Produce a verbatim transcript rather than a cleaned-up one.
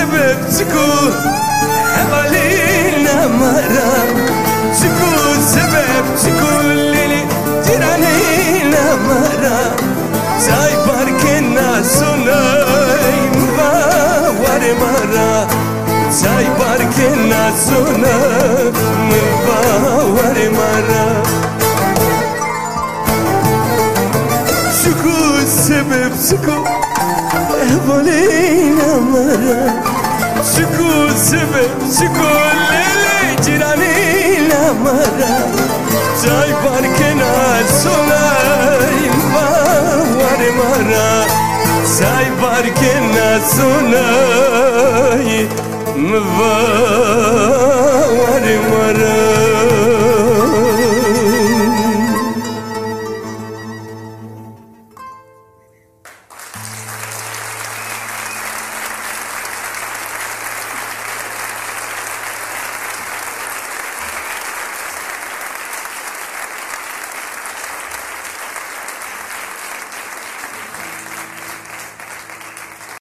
سبب چکو حوالی نمارم چکو سبب چکو لیلی جیرانی نمارم چای پارک نسونایم باور مرا چای پارک نسونایم باور مرا چکو سبب چکو حوالی نمارم چکو سبب چکو لیلی جیرانی نمارم چای پارک نسونایم باور مرا چای پارک نسونایم باور مرا